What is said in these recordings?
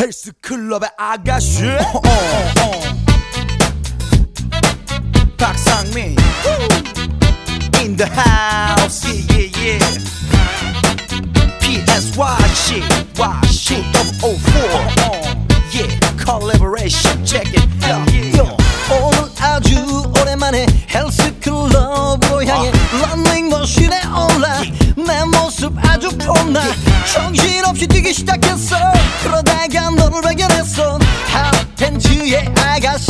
헬스클럽의 아가씨 박상민 in the house yeah yeah yeah PSY shit shit 004 yeah collaboration check it yo 오늘 아주 오랜만에 헬스클럽으로 향해 런닝머신에 올라 내 모습 아주 폼나 정신없이 뛰기 시작했어. 그러다가 너를 발견했어. 핫팬츠의 아가씨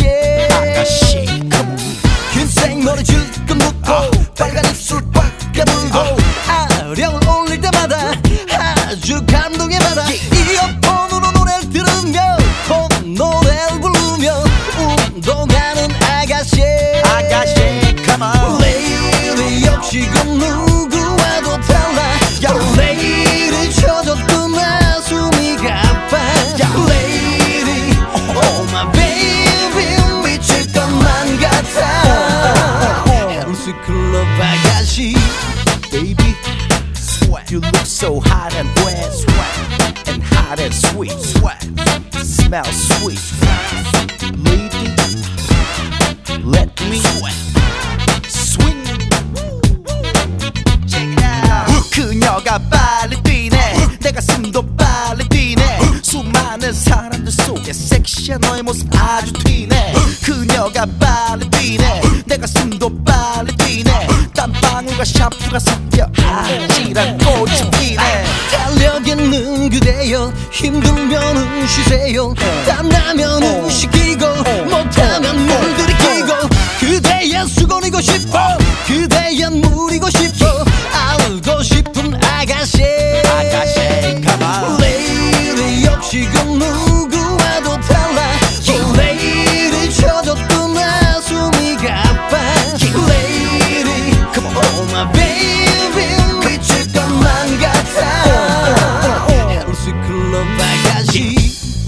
긴 생머리 질끈 묶고 빨간 입술 꽉 깨물고 아령을 올릴 때마다 아주 감동에 받아 이어폰으로 노래를 들으며 노래를 부르며 운동하는 아가씨 come on 레일이 역시 그 누구와도 달라 레일이 쳐줬던 나 숨이 가빠 레일이 oh my baby 미칠 것만 같아 헬스클럽 아가씨 baby sweat you look so hot and wet sweat and hot and sweet sweat smell sweet lady let me swing check it out 그녀가 빨리 뛰네 내 가슴도 빨리 뛰네 수많은 사람들 속에 섹시한 너의 모습 아주 튀네 그녀가 빨리 뛰네 내 가슴도 빨리 뛰네 땀방울과 샴푸가 섞여 아찔한 꽃이 피네 달력에는 그대여 힘들면은 쉬세요 땀나면은 식히고 못하면 물들이키고 그대의 수건이고 싶어 그대의 물이고 싶어 알고 싶은 아가씨 come on 레일이 역시 그 누구와도 달라 레일이 쳐줬던 나 숨이 가빠 레일이 oh my baby 미칠 것만 같아 헬스클럽 아가씨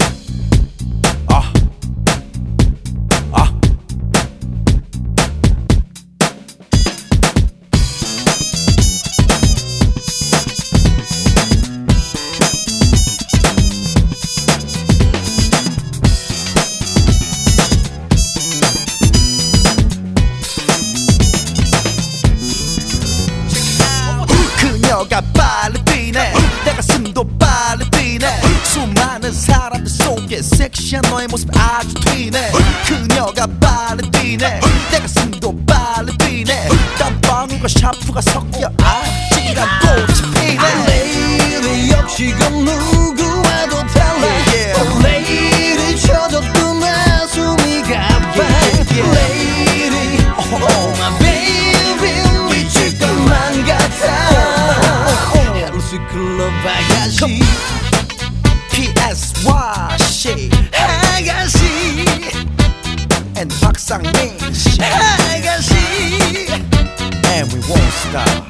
그녀가 빨리 뛰네 내 가슴도 빨리 뛰네 수많은 사람들 속에 섹시한 너의 모습 아주 튀네 그녀가 빨리 뛰네 내 가슴도 빨리 뛰네 땀방울과 샴푸가 섞여 아찔한 꽃이 피네 레일이 역시 그 누구와도 달라 레일이 쳐줬던 나 숨이 가빠 레일이 oh my baby 미칠 것만 같아 헬스클럽 아가씨 PSY shit 아가씨 and 박상민 shit 아가씨 and we won't stop